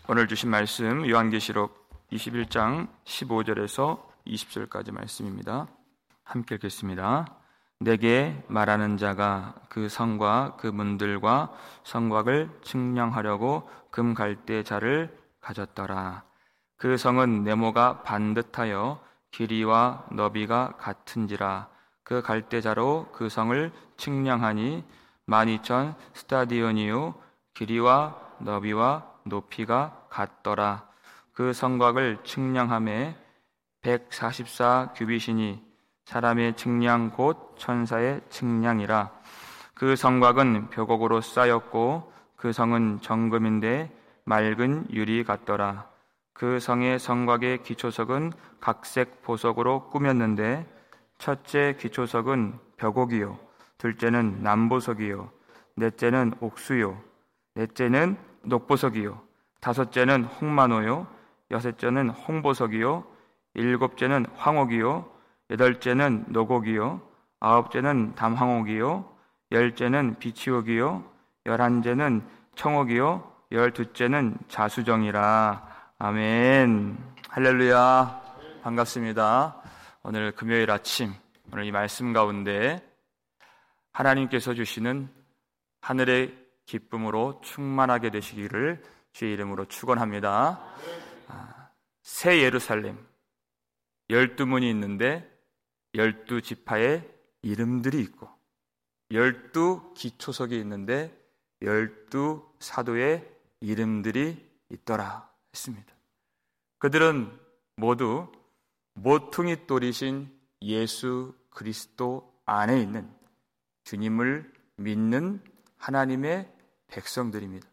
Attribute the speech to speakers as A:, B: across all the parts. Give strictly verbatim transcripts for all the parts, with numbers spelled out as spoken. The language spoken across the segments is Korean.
A: 오늘 주신 말씀 요한계시록 이십일 장 십오 절에서 이십 절까지 말씀입니다. 함께 읽겠습니다. 내게 말하는 자가 그 성과 그 문들과 성곽을 측량하려고 금 갈대 자를 가졌더라. 그 성은 네모가 반듯하여 길이와 너비가 같은지라. 그 갈대자로 그 성을 측량하니 만 이천 스타디오니요 길이와 너비와 높이가 같더라. 그 성곽을 측량함에 백사십사 규빗이니 사람의 측량 곧 천사의 측량이라. 그 성곽은 벽옥으로 쌓였고 그 성은 정금인데 맑은 유리 같더라. 그 성의 성곽의 기초석은 각색 보석으로 꾸몄는데 첫째 기초석은 벽옥이요, 둘째는 남보석이요, 넷째는 옥수요, 넷째는 녹보석이요, 다섯째는 홍마노요, 여섯째는 홍보석이요, 일곱째는 황옥이요, 여덟째는 노곡이요, 아홉째는 담황옥이요, 열째는 비치옥이요, 열한째는 청옥이요, 열두째는 자수정이라. 아멘. 할렐루야. 반갑습니다. 오늘 금요일 아침, 오늘 이 말씀 가운데 하나님께서 주시는 하늘의 기쁨으로 충만하게 되시기를 주의 이름으로 축원합니다. 새 예루살렘, 열두 문이 있는데 열두 지파의 이름들이 있고 열두 기초석이 있는데 열두 사도의 이름들이 있더라 했습니다. 그들은 모두 모퉁이 돌이신 예수 그리스도 안에 있는 주님을 믿는 하나님의 백성들입니다.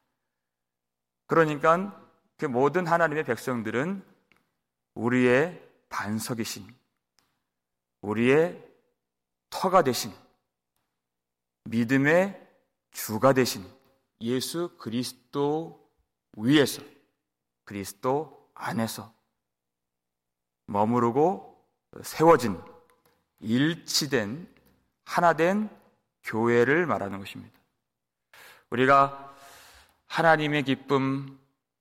A: 그러니까 그 모든 하나님의 백성들은 우리의 반석이신, 우리의 터가 되신, 믿음의 주가 되신 예수 그리스도 위에서, 그리스도 안에서 머무르고 세워진 일치된 하나된 교회를 말하는 것입니다. 우리가 하나님의 기쁨,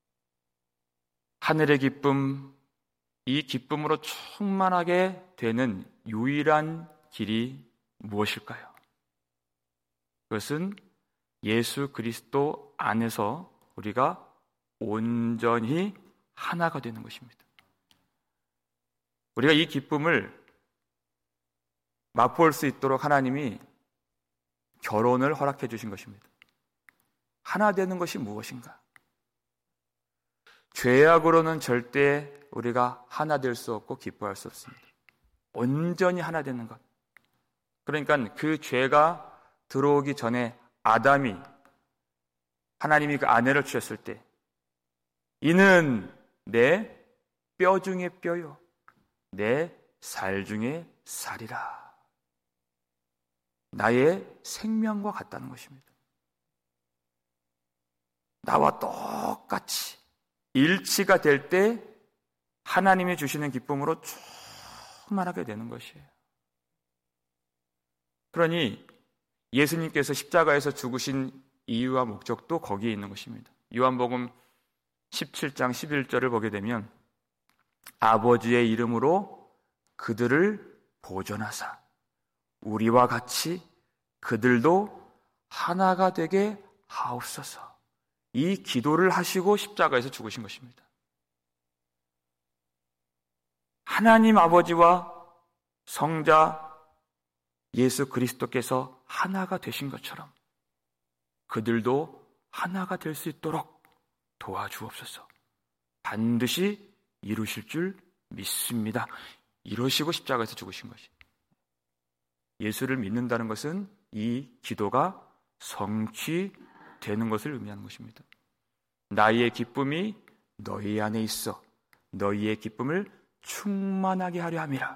A: 하늘의 기쁨, 이 기쁨으로 충만하게 되는 유일한 길이 무엇일까요? 그것은 예수 그리스도 안에서 우리가 온전히 하나가 되는 것입니다. 우리가 이 기쁨을 맛볼 수 있도록 하나님이 결혼을 허락해 주신 것입니다. 하나 되는 것이 무엇인가? 죄악으로는 절대 우리가 하나 될 수 없고 기뻐할 수 없습니다. 온전히 하나 되는 것. 그러니까 그 죄가 들어오기 전에 아담이 하나님이 그 아내를 주셨을 때 이는 내 뼈 중에 뼈요 내 살 중에 살이라. 나의 생명과 같다는 것입니다. 나와 똑같이 일치가 될 때 하나님이 주시는 기쁨으로 충만하게 되는 것이에요. 그러니 예수님께서 십자가에서 죽으신 이유와 목적도 거기에 있는 것입니다. 요한복음 십칠 장 십일 절을 보게 되면 아버지의 이름으로 그들을 보존하사 우리와 같이 그들도 하나가 되게 하옵소서. 이 기도를 하시고 십자가에서 죽으신 것입니다. 하나님 아버지와 성자 예수 그리스도께서 하나가 되신 것처럼 그들도 하나가 될 수 있도록 도와주옵소서. 반드시 이루실 줄 믿습니다. 이러시고 십자가에서 죽으신 것이. 예수를 믿는다는 것은 이 기도가 성취되는 것을 의미하는 것입니다. 나의 기쁨이 너희 안에 있어 너희의 기쁨을 충만하게 하려 함이라.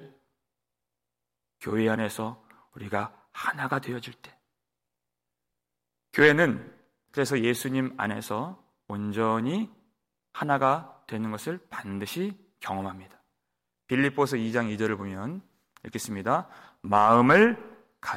A: 교회 안에서 우리가 하나가 되어질 때, 교회는 그래서 예수님 안에서 온전히 하나가 되는 것을 반드시 경험합니다. 빌립보서 이 장 이 절을 보면 읽겠습니다. 마음을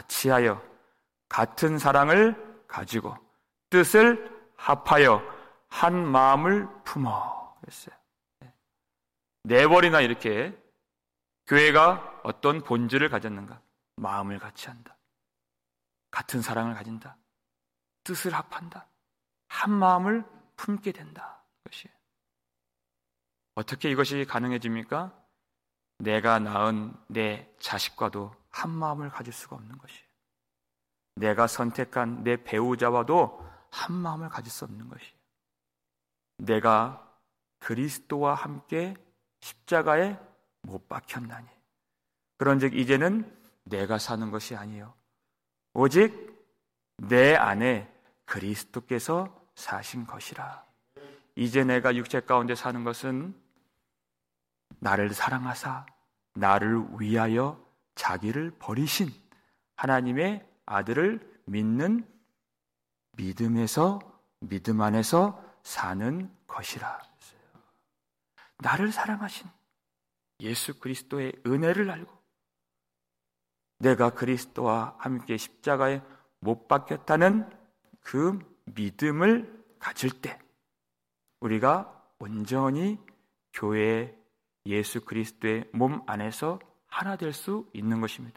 A: 같이하여 같은 사랑을 가지고 뜻을 합하여 한 마음을 품어 그랬어요. 네 번이나 이렇게 교회가 어떤 본질을 가졌는가? 마음을 같이 한다. 같은 사랑을 가진다. 뜻을 합한다. 한 마음을 품게 된다. 그것이에요. 어떻게 이것이 가능해집니까? 내가 낳은 내 자식과도 한 마음을 가질 수가 없는 것이에요. 내가 선택한 내 배우자와도 한 마음을 가질 수 없는 것이에요. 내가 그리스도와 함께 십자가에 못 박혔나니 그런즉 이제는 내가 사는 것이 아니에요. 오직 내 안에 그리스도께서 사신 것이라. 이제 내가 육체 가운데 사는 것은 나를 사랑하사 나를 위하여 자기를 버리신 하나님의 아들을 믿는 믿음에서 믿음 안에서 사는 것이라. 나를 사랑하신 예수 그리스도의 은혜를 알고 내가 그리스도와 함께 십자가에 못 박혔다는 그 믿음을 가질 때 우리가 온전히 교회의 예수 그리스도의 몸 안에서 하나 될 수 있는 것입니다.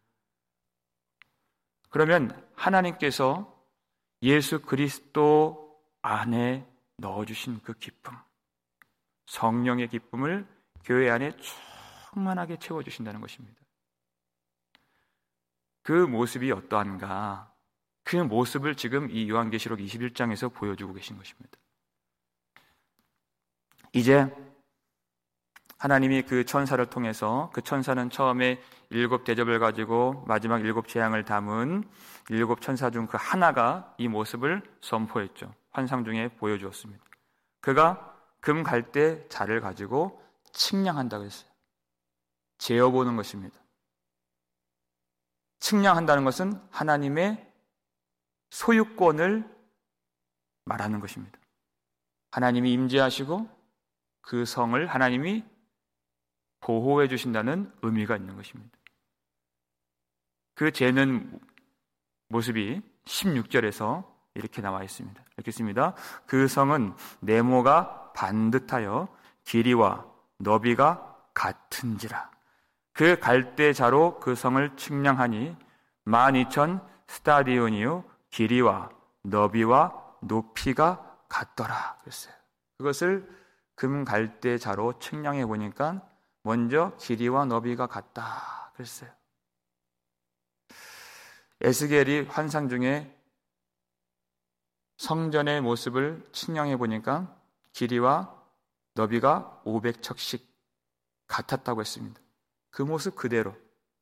A: 그러면 하나님께서 예수 그리스도 안에 넣어주신 그 기쁨, 성령의 기쁨을 교회 안에 충만하게 채워주신다는 것입니다. 그 모습이 어떠한가? 그 모습을 지금 이 요한계시록 이십일 장에서 보여주고 계신 것입니다. 이제 하나님이 그 천사를 통해서, 그 천사는 처음에 일곱 대접을 가지고 마지막 일곱 재앙을 담은 일곱 천사 중 그 하나가 이 모습을 선포했죠. 환상 중에 보여주었습니다. 그가 금 갈대 자를 가지고 측량한다고 했어요. 재어보는 것입니다. 측량한다는 것은 하나님의 소유권을 말하는 것입니다. 하나님이 임재하시고 그 성을 하나님이 보호해 주신다는 의미가 있는 것입니다. 그 재는 모습이 십육 절에서 이렇게 나와 있습니다. 읽겠습니다. 그 성은 네모가 반듯하여 길이와 너비가 같은지라. 그 갈대자로 그 성을 측량하니 만 이천 스타디온이요 길이와 너비와 높이가 같더라 그랬어요. 그것을 금 갈대자로 측량해 보니까 먼저 길이와 너비가 같다 그랬어요. 에스겔이 환상 중에 성전의 모습을 측량해 보니까 길이와 너비가 오백 척씩 같았다고 했습니다. 그 모습 그대로.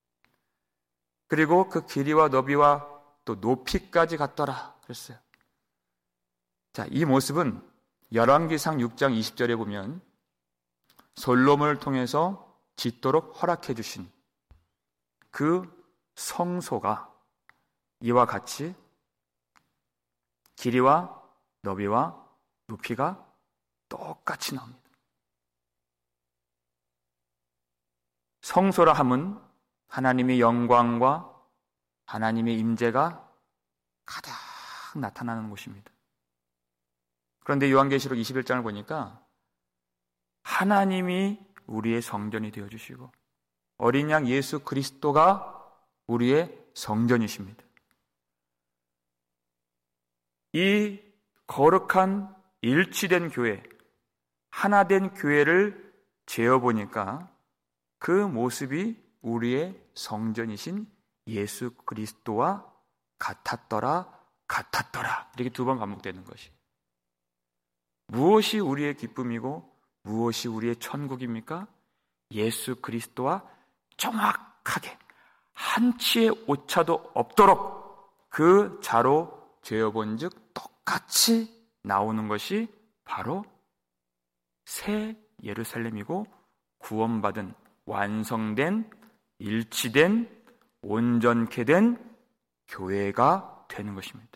A: 그리고 그 길이와 너비와 또 높이까지 같더라 그랬어요. 자, 이 모습은 열왕기상 육 장 이십 절에 보면 솔로몬을 통해서 짓도록 허락해 주신 그 성소가 이와 같이 길이와 너비와 높이가 똑같이 나옵니다. 성소라 함은 하나님의 영광과 하나님의 임재가 가득 나타나는 곳입니다. 그런데 요한계시록 이십일 장을 보니까 하나님이 우리의 성전이 되어주시고 어린 양 예수 그리스도가 우리의 성전이십니다. 이 거룩한 일치된 교회, 하나된 교회를 재어보니까 그 모습이 우리의 성전이신 예수 그리스도와 같았더라, 같았더라. 이렇게 두 번 반복되는 것이. 무엇이 우리의 기쁨이고 무엇이 우리의 천국입니까? 예수 그리스도와 정확하게 한 치의 오차도 없도록 그 자로 재어본 즉 똑같이 나오는 것이 바로 새 예루살렘이고 구원받은 완성된 일치된 온전케 된 교회가 되는 것입니다.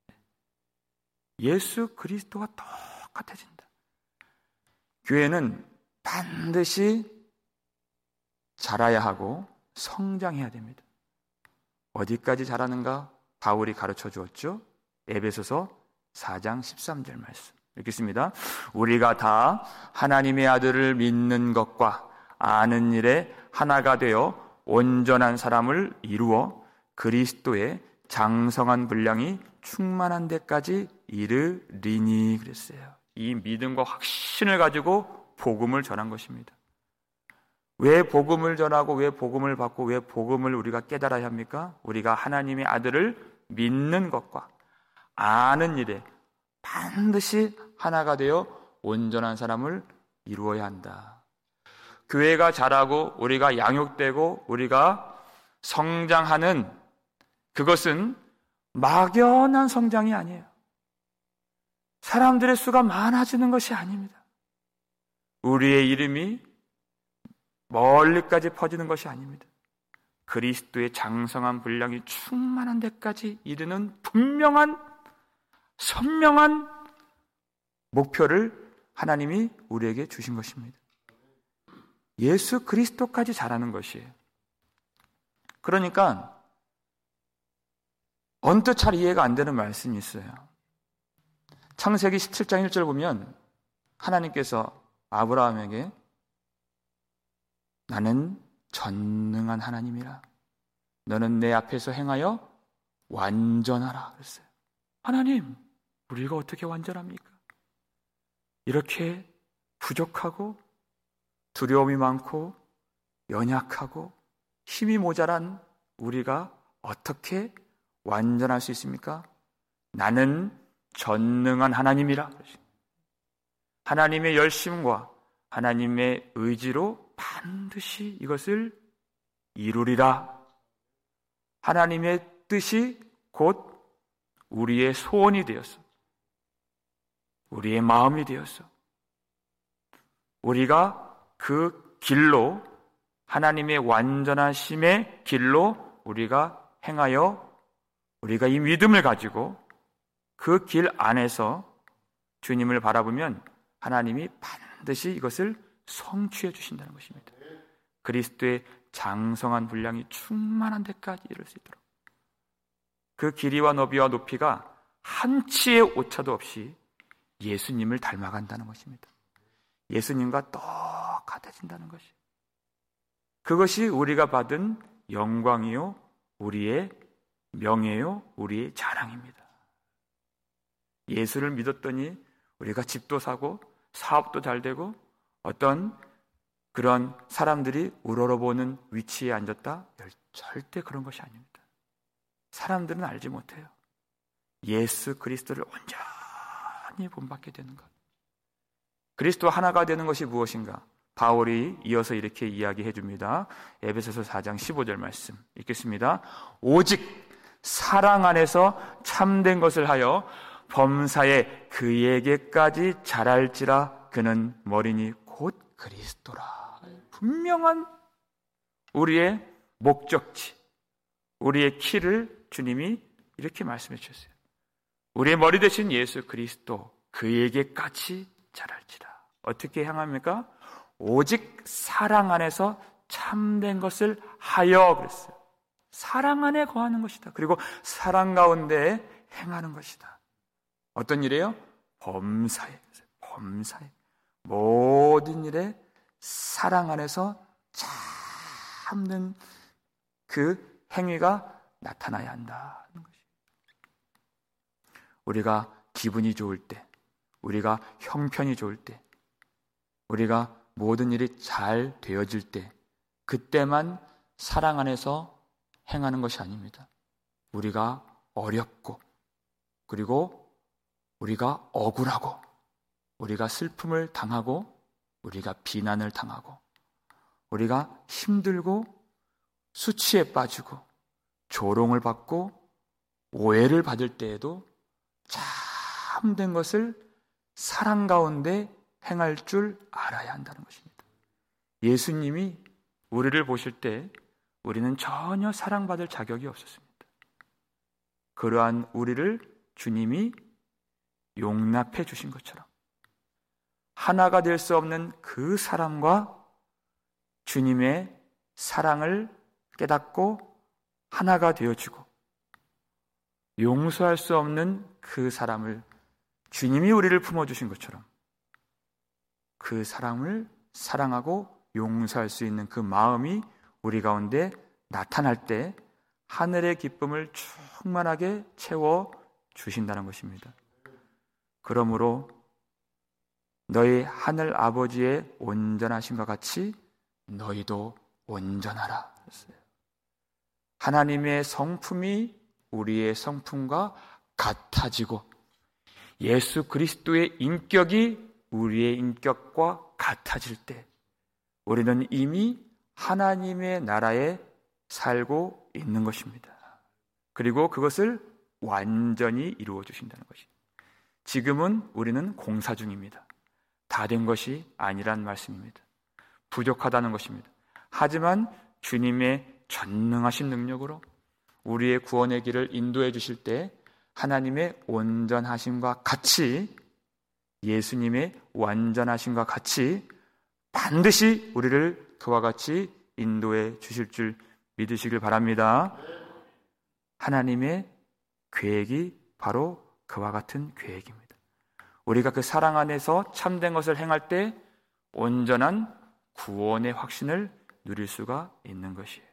A: 예수 그리스도와 똑같아진다. 교회는 반드시 자라야 하고 성장해야 됩니다. 어디까지 자라는가 바울이 가르쳐 주었죠. 에베소서 사 장 십삼 절 말씀. 읽겠습니다. 우리가 다 하나님의 아들을 믿는 것과 아는 일에 하나가 되어 온전한 사람을 이루어 그리스도의 장성한 분량이 충만한 데까지 이르리니 그랬어요. 이 믿음과 확신을 가지고 복음을 전한 것입니다. 왜 복음을 전하고 왜 복음을 받고 왜 복음을 우리가 깨달아야 합니까? 우리가 하나님의 아들을 믿는 것과 아는 일에 반드시 하나가 되어 온전한 사람을 이루어야 한다. 교회가 자라고 우리가 양육되고 우리가 성장하는 그것은 막연한 성장이 아니에요. 사람들의 수가 많아지는 것이 아닙니다. 우리의 이름이 멀리까지 퍼지는 것이 아닙니다. 그리스도의 장성한 분량이 충만한 데까지 이르는 분명한 선명한 목표를 하나님이 우리에게 주신 것입니다. 예수 그리스도까지 자라는 것이에요. 그러니까 언뜻 잘 이해가 안 되는 말씀이 있어요. 창세기 십칠 장 일 절 보면 하나님께서 아브라함에게 나는 전능한 하나님이라 너는 내 앞에서 행하여 완전하라 그랬어요. 하나님, 우리가 어떻게 완전합니까? 이렇게 부족하고 두려움이 많고 연약하고 힘이 모자란 우리가 어떻게 완전할 수 있습니까? 나는 전능한 하나님이라. 하나님의 열심과 하나님의 의지로 반드시 이것을 이루리라. 하나님의 뜻이 곧 우리의 소원이 되었어. 우리의 마음이 되었어. 우리가 그 길로 하나님의 완전하심의 길로 우리가 행하여 우리가 이 믿음을 가지고 그 길 안에서 주님을 바라보면 하나님이 반드시 이것을 성취해 주신다는 것입니다. 그리스도의 장성한 분량이 충만한 데까지 이룰 수 있도록 그 길이와 너비와 높이가 한 치의 오차도 없이 예수님을 닮아간다는 것입니다. 예수님과 똑같아진다는 것이 그것이 우리가 받은 영광이요 우리의 명예요 우리의 자랑입니다. 예수를 믿었더니 우리가 집도 사고 사업도 잘 되고 어떤 그런 사람들이 우러러보는 위치에 앉았다? 절대 그런 것이 아닙니다. 사람들은 알지 못해요. 예수 그리스도를 온전히 본받게 되는 것. 그리스도와 하나가 되는 것이 무엇인가? 바울이 이어서 이렇게 이야기해 줍니다. 에베소서 사 장 십오 절 말씀 읽겠습니다. 오직 사랑 안에서 참된 것을 하여 범사에 그에게까지 자랄지라. 그는 머리니 곧 그리스도라. 분명한 우리의 목적지, 우리의 키를 주님이 이렇게 말씀해 주셨어요. 우리의 머리 되신 예수 그리스도 그에게까지 자랄지라. 어떻게 향합니까? 오직 사랑 안에서 참된 것을 하여 그랬어요. 사랑 안에 거하는 것이다. 그리고 사랑 가운데 행하는 것이다. 어떤 일이에요? 범사에, 범사에 모든 일에 사랑 안에서 참는 그 행위가 나타나야 한다는 것이에요. 우리가 기분이 좋을 때, 우리가 형편이 좋을 때, 우리가 모든 일이 잘 되어질 때, 그때만 사랑 안에서 행하는 것이 아닙니다. 우리가 어렵고, 그리고 우리가 억울하고, 우리가 슬픔을 당하고, 우리가 비난을 당하고, 우리가 힘들고, 수치에 빠지고, 조롱을 받고, 오해를 받을 때에도 참된 것을 사랑 가운데 행할 줄 알아야 한다는 것입니다. 예수님이 우리를 보실 때 우리는 전혀 사랑받을 자격이 없었습니다. 그러한 우리를 주님이 용납해 주신 것처럼 하나가 될 수 없는 그 사람과 주님의 사랑을 깨닫고 하나가 되어주고 용서할 수 없는 그 사람을 주님이 우리를 품어주신 것처럼 그 사람을 사랑하고 용서할 수 있는 그 마음이 우리 가운데 나타날 때 하늘의 기쁨을 충만하게 채워 주신다는 것입니다. 그러므로 너희 하늘 아버지의 온전하심과 같이 너희도 온전하라. 하나님의 성품이 우리의 성품과 같아지고 예수 그리스도의 인격이 우리의 인격과 같아질 때 우리는 이미 하나님의 나라에 살고 있는 것입니다. 그리고 그것을 완전히 이루어 주신다는 것입니다. 지금은 우리는 공사 중입니다. 다 된 것이 아니란 말씀입니다. 부족하다는 것입니다. 하지만 주님의 전능하신 능력으로 우리의 구원의 길을 인도해 주실 때 하나님의 온전하심과 같이 예수님의 완전하심과 같이 반드시 우리를 그와 같이 인도해 주실 줄 믿으시길 바랍니다. 하나님의 계획이 바로 그와 같은 계획입니다. 우리가 그 사랑 안에서 참된 것을 행할 때 온전한 구원의 확신을 누릴 수가 있는 것이에요.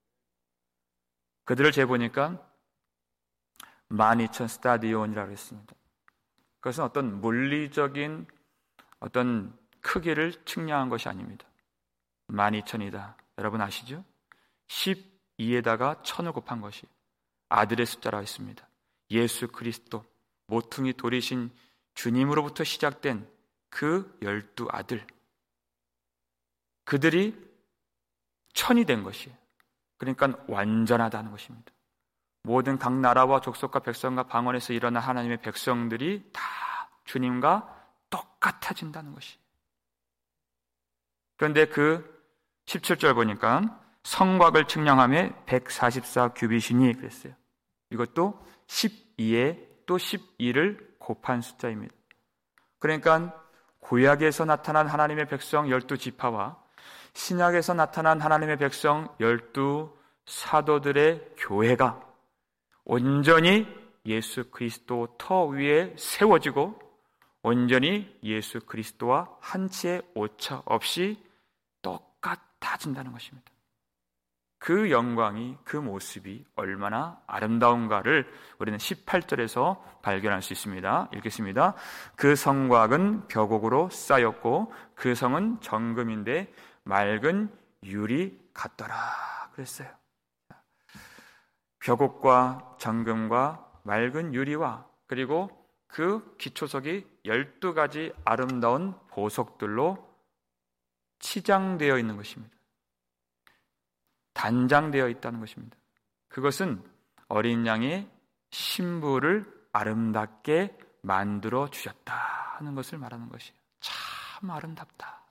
A: 그들을 재보니까 만 이천 스타디온이라고 했습니다. 그것은 어떤 물리적인 어떤 크기를 측량한 것이 아닙니다. 만 이천이다. 여러분 아시죠? 십이에다가 천을 곱한 것이 아들의 숫자라고 했습니다. 예수 그리스도 모퉁이 돌이신 주님으로부터 시작된 그 열두 아들, 그들이 천이 된 것이에요. 그러니까 완전하다는 것입니다. 모든 각 나라와 족속과 백성과 방언에서 일어난 하나님의 백성들이 다 주님과 똑같아진다는 것이에요. 그런데 그 십칠 절 보니까 성곽을 측량함에 백사십사 규빗이니 그랬어요. 이것도 십이에 또 십이를 곱한 숫자입니다. 그러니까 구약에서 나타난 하나님의 백성 열두 지파와 신약에서 나타난 하나님의 백성 열두 사도들의 교회가 온전히 예수 그리스도 터 위에 세워지고 온전히 예수 그리스도와 한치의 오차 없이 똑같아진다는 것입니다. 그 영광이, 그 모습이 얼마나 아름다운가를 우리는 십팔 절에서 발견할 수 있습니다. 읽겠습니다. 그 성곽은 벽옥으로 쌓였고 그 성은 정금인데 맑은 유리 같더라 그랬어요. 벽옥과 정금과 맑은 유리와 그리고 그 기초석이 열두 가지 아름다운 보석들로 치장되어 있는 것입니다. 단장되어 있다는 것입니다. 그것은 어린 양의 신부를 아름답게 만들어 주셨다 하는 것을 말하는 것이에요. 참 아름답다.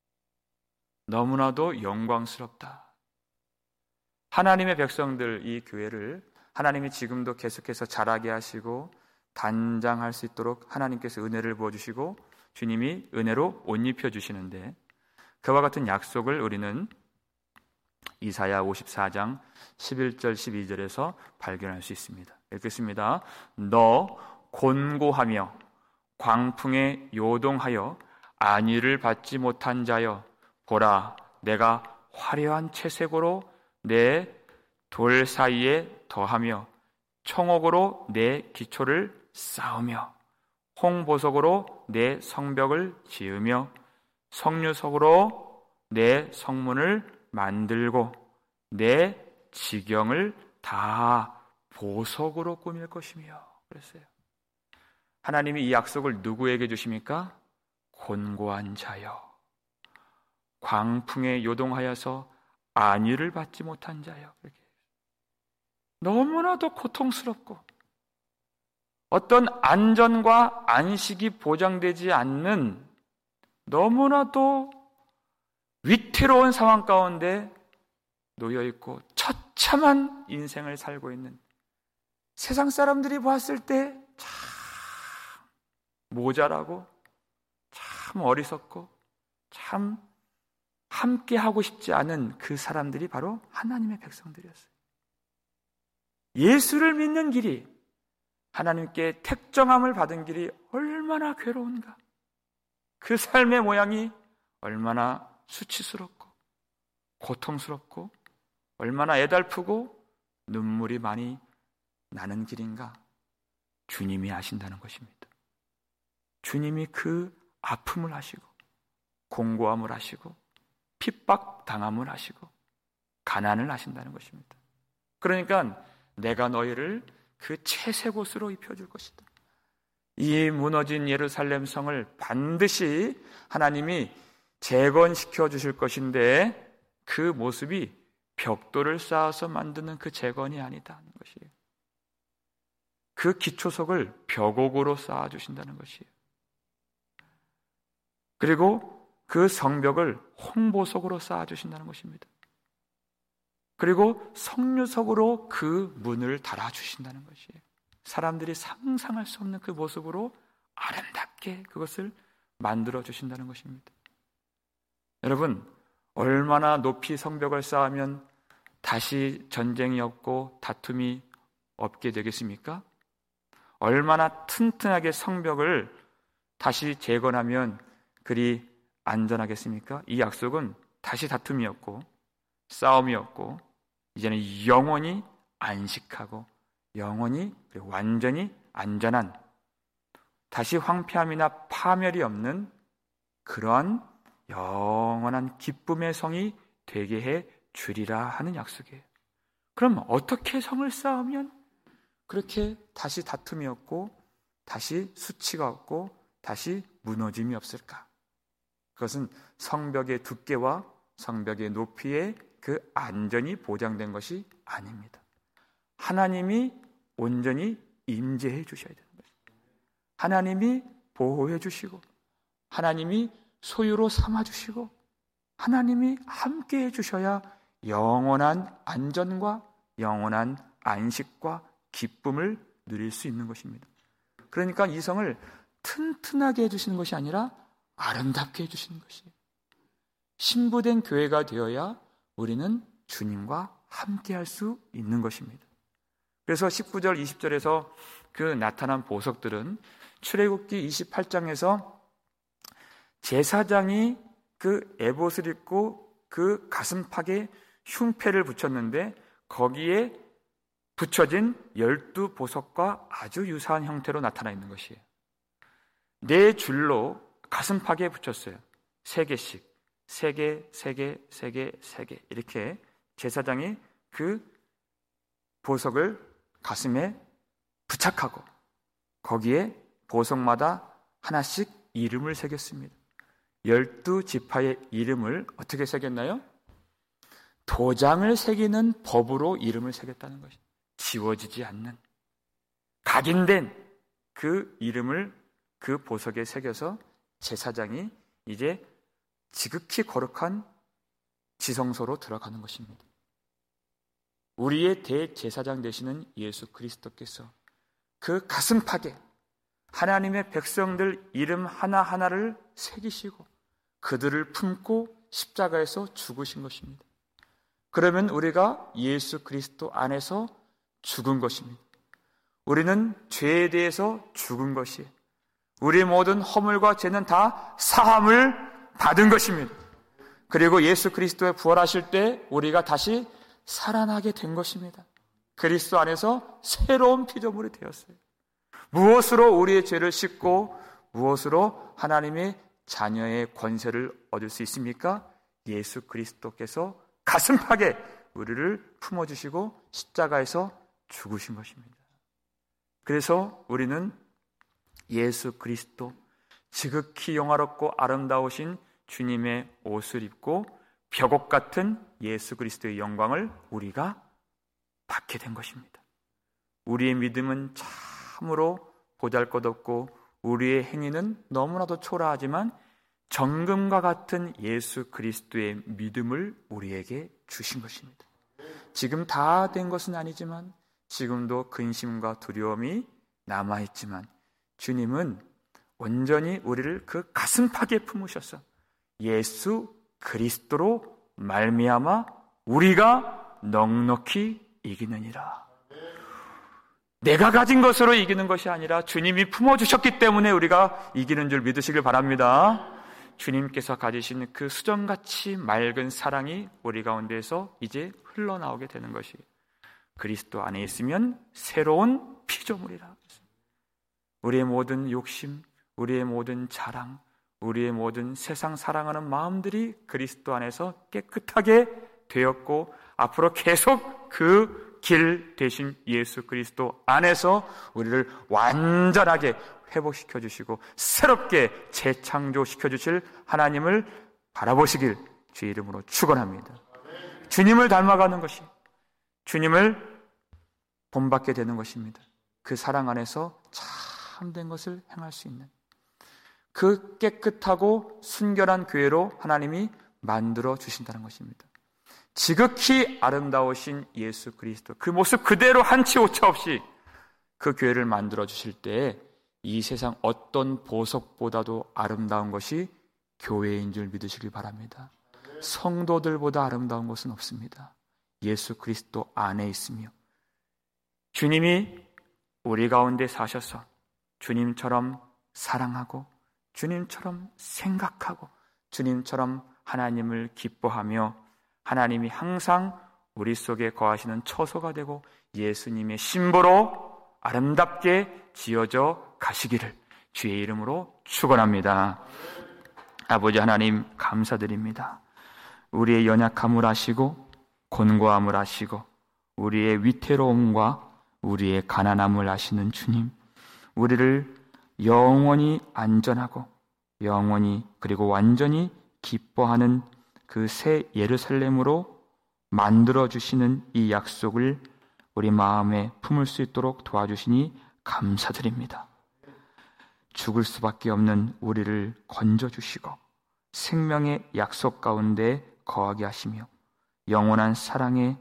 A: 너무나도 영광스럽다. 하나님의 백성들, 이 교회를 하나님이 지금도 계속해서 자라게 하시고 단장할 수 있도록 하나님께서 은혜를 부어주시고 주님이 은혜로 옷 입혀주시는데 그와 같은 약속을 우리는 이사야 오십사 장 십일 절 십이 절에서 발견할 수 있습니다. 읽겠습니다. 너 곤고하며 광풍에 요동하여 안위를 받지 못한 자여, 보라, 내가 화려한 채색으로 내 돌 사이에 더하며 청옥으로 내 기초를 쌓으며 홍보석으로 내 성벽을 지으며 석류석으로 내 성문을 만들고 내 지경을 다 보석으로 꾸밀 것이며 그랬어요. 하나님이 이 약속을 누구에게 주십니까? 곤고한 자여, 광풍에 요동하여서 안위를 받지 못한 자여. 이렇게. 너무나도 고통스럽고 어떤 안전과 안식이 보장되지 않는 너무나도 위태로운 상황 가운데 놓여있고 처참한 인생을 살고 있는 세상 사람들이 봤을 때 참 모자라고 참 어리석고 참 함께 하고 싶지 않은 그 사람들이 바로 하나님의 백성들이었어요. 예수를 믿는 길이 하나님께 택정함을 받은 길이 얼마나 괴로운가. 그 삶의 모양이 얼마나 수치스럽고 고통스럽고 얼마나 애달프고 눈물이 많이 나는 길인가. 주님이 아신다는 것입니다. 주님이 그 아픔을 아시고 공고함을 아시고 핍박당함을 아시고 가난을 아신다는 것입니다. 그러니까 내가 너희를 그 채색 옷으로 입혀줄 것이다. 이 무너진 예루살렘 성을 반드시 하나님이 재건시켜 주실 것인데 그 모습이 벽돌을 쌓아서 만드는 그 재건이 아니다 하는 것이에요. 그 기초석을 벽옥으로 쌓아주신다는 것이에요. 그리고 그 성벽을 홍보석으로 쌓아주신다는 것입니다. 그리고 석류석으로 그 문을 달아주신다는 것이에요. 사람들이 상상할 수 없는 그 모습으로 아름답게 그것을 만들어주신다는 것입니다. 여러분, 얼마나 높이 성벽을 쌓으면 다시 전쟁이 없고 다툼이 없게 되겠습니까? 얼마나 튼튼하게 성벽을 다시 재건하면 그리 안전하겠습니까? 이 약속은 다시 다툼이 없고 싸움이 없고 이제는 영원히 안식하고 영원히 완전히 안전한, 다시 황폐함이나 파멸이 없는 그러한 영원한 기쁨의 성이 되게 해 주리라 하는 약속이에요. 그럼 어떻게 성을 쌓으면 그렇게 다시 다툼이 없고 다시 수치가 없고 다시 무너짐이 없을까? 그것은 성벽의 두께와 성벽의 높이에 그 안전이 보장된 것이 아닙니다. 하나님이 온전히 임재해 주셔야 되는 거예요. 하나님이 보호해 주시고 하나님이 소유로 삼아 주시고 하나님이 함께 해 주셔야 영원한 안전과 영원한 안식과 기쁨을 누릴 수 있는 것입니다. 그러니까 이 성을 튼튼하게 해주시는 것이 아니라 아름답게 해주시는 것이에요. 신부된 교회가 되어야 우리는 주님과 함께 할 수 있는 것입니다. 그래서 십구 절 이십 절에서 그 나타난 보석들은 출애굽기 이십팔 장에서 제사장이 그 에봇을 입고 그 가슴팍에 흉패를 붙였는데 거기에 붙여진 열두 보석과 아주 유사한 형태로 나타나 있는 것이에요. 네 줄로 가슴팍에 붙였어요. 세 개씩. 세 개, 세 개, 세 개, 세 개. 이렇게 제사장이 그 보석을 가슴에 부착하고 거기에 보석마다 하나씩 이름을 새겼습니다. 열두 지파의 이름을 어떻게 새겼나요? 도장을 새기는 법으로 이름을 새겼다는 것입니다. 지워지지 않는 각인된 그 이름을 그 보석에 새겨서 제사장이 이제 지극히 거룩한 지성소로 들어가는 것입니다. 우리의 대제사장 되시는 예수 그리스도께서 그 가슴팍에 하나님의 백성들 이름 하나하나를 새기시고 그들을 품고 십자가에서 죽으신 것입니다. 그러면 우리가 예수 그리스도 안에서 죽은 것입니다. 우리는 죄에 대해서 죽은 것이에요. 우리의 모든 허물과 죄는 다 사함을 받은 것입니다. 그리고 예수 그리스도에 부활하실 때 우리가 다시 살아나게 된 것입니다. 그리스도 안에서 새로운 피조물이 되었어요. 무엇으로 우리의 죄를 씻고 무엇으로 하나님의 자녀의 권세를 얻을 수 있습니까? 예수 그리스도께서 가슴팍에 우리를 품어주시고 십자가에서 죽으신 것입니다. 그래서 우리는 예수 그리스도, 지극히 영화롭고 아름다우신 주님의 옷을 입고 벽옥 같은 예수 그리스도의 영광을 우리가 받게 된 것입니다. 우리의 믿음은 참으로 보잘것없고 우리의 행위는 너무나도 초라하지만 정금과 같은 예수 그리스도의 믿음을 우리에게 주신 것입니다. 지금 다 된 것은 아니지만 지금도 근심과 두려움이 남아있지만 주님은 온전히 우리를 그 가슴팍에 품으셔서 예수 그리스도로 말미암아 우리가 넉넉히 이기느니라. 내가 가진 것으로 이기는 것이 아니라 주님이 품어주셨기 때문에 우리가 이기는 줄 믿으시길 바랍니다. 주님께서 가지신 그 수정같이 맑은 사랑이 우리 가운데에서 이제 흘러나오게 되는 것이, 그리스도 안에 있으면 새로운 피조물이라. 우리의 모든 욕심, 우리의 모든 자랑, 우리의 모든 세상 사랑하는 마음들이 그리스도 안에서 깨끗하게 되었고, 앞으로 계속 그 길 대신 예수 그리스도 안에서 우리를 완전하게 회복시켜 주시고 새롭게 재창조시켜 주실 하나님을 바라보시길 주의 이름으로 축원합니다. 주님을 닮아가는 것이 주님을 본받게 되는 것입니다. 그 사랑 안에서 참된 것을 행할 수 있는 그 깨끗하고 순결한 교회로 하나님이 만들어 주신다는 것입니다. 지극히 아름다우신 예수 그리스도, 그 모습 그대로 한치 오차 없이 그 교회를 만들어 주실 때에 이 세상 어떤 보석보다도 아름다운 것이 교회인 줄 믿으시길 바랍니다. 성도들보다 아름다운 것은 없습니다. 예수 그리스도 안에 있으며 주님이 우리 가운데 사셔서 주님처럼 사랑하고 주님처럼 생각하고 주님처럼 하나님을 기뻐하며 하나님이 항상 우리 속에 거하시는 처소가 되고 예수님의 신부로 아름답게 지어져 가시기를 주의 이름으로 축원합니다. 아버지 하나님 감사드립니다. 우리의 연약함을 아시고 곤고함을 아시고 우리의 위태로움과 우리의 가난함을 아시는 주님, 우리를 영원히 안전하고 영원히 그리고 완전히 기뻐하는 그 새 예루살렘으로 만들어주시는 이 약속을 우리 마음에 품을 수 있도록 도와주시니 감사드립니다. 죽을 수밖에 없는 우리를 건져주시고 생명의 약속 가운데 거하게 하시며 영원한 사랑의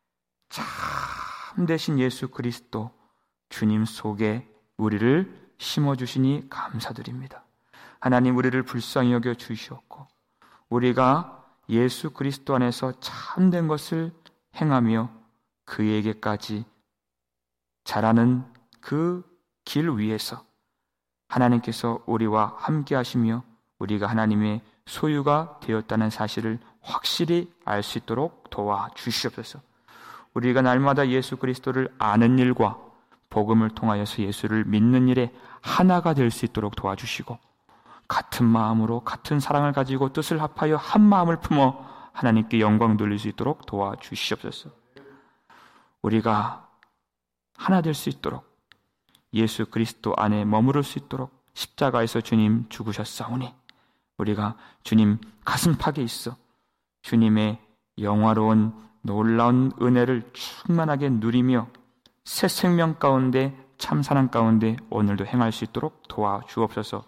A: 참되신 예수 그리스도 주님 속에 우리를 심어주시니 감사드립니다. 하나님, 우리를 불쌍히 여겨 주시옵고 우리가 예수 그리스도 안에서 참된 것을 행하며 그에게까지 자라는 그 길 위에서 하나님께서 우리와 함께 하시며 우리가 하나님의 소유가 되었다는 사실을 확실히 알 수 있도록 도와주시옵소서. 우리가 날마다 예수 그리스도를 아는 일과 복음을 통하여서 예수를 믿는 일에 하나가 될 수 있도록 도와주시고 같은 마음으로 같은 사랑을 가지고 뜻을 합하여 한 마음을 품어 하나님께 영광 돌릴 수 있도록 도와주시옵소서. 우리가 하나 될 수 있도록 예수 그리스도 안에 머무를 수 있도록 십자가에서 주님 죽으셨사오니 우리가 주님 가슴팍에 있어 주님의 영화로운 놀라운 은혜를 충만하게 누리며 새 생명 가운데 참사랑 가운데 오늘도 행할 수 있도록 도와주옵소서.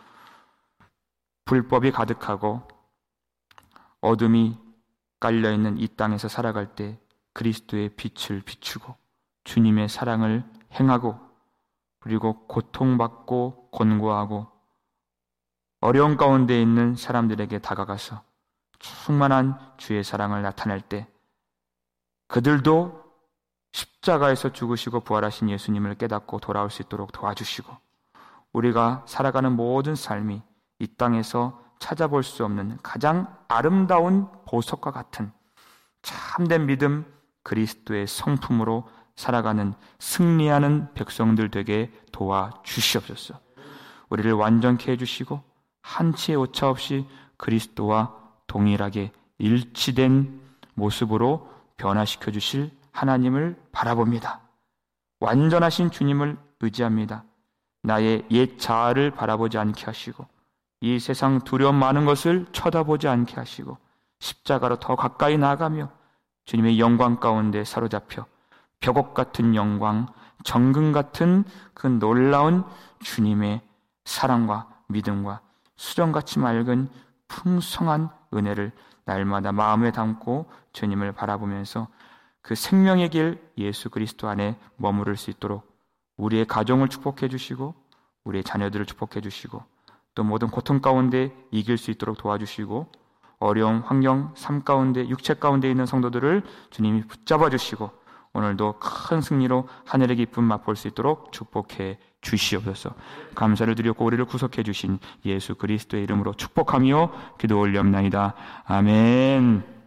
A: 불법이 가득하고 어둠이 깔려있는 이 땅에서 살아갈 때 그리스도의 빛을 비추고 주님의 사랑을 행하고 그리고 고통받고 곤고하고 어려운 가운데 있는 사람들에게 다가가서 충만한 주의 사랑을 나타낼 때 그들도 십자가에서 죽으시고 부활하신 예수님을 깨닫고 돌아올 수 있도록 도와주시고 우리가 살아가는 모든 삶이 이 땅에서 찾아볼 수 없는 가장 아름다운 보석과 같은 참된 믿음 그리스도의 성품으로 살아가는 승리하는 백성들 되게 도와주시옵소서. 우리를 완전케 해주시고 한치의 오차 없이 그리스도와 동일하게 일치된 모습으로 변화시켜 주실 하나님을 바라봅니다. 완전하신 주님을 의지합니다. 나의 옛 자아를 바라보지 않게 하시고 이 세상 두려움 많은 것을 쳐다보지 않게 하시고 십자가로 더 가까이 나아가며 주님의 영광 가운데 사로잡혀 벽옥 같은 영광, 정금 같은 그 놀라운 주님의 사랑과 믿음과 수정같이 맑은 풍성한 은혜를 날마다 마음에 담고 주님을 바라보면서 그 생명의 길 예수 그리스도 안에 머무를 수 있도록 우리의 가정을 축복해 주시고 우리의 자녀들을 축복해 주시고 또 모든 고통 가운데 이길 수 있도록 도와주시고 어려운 환경, 삶 가운데 육체 가운데 있는 성도들을 주님이 붙잡아 주시고 오늘도 큰 승리로 하늘의 기쁨 맛볼 수 있도록 축복해 주시옵소서. 감사를 드렸고 우리를 구속해 주신 예수 그리스도의 이름으로 축복하며 기도 올리옵나이다. 아멘.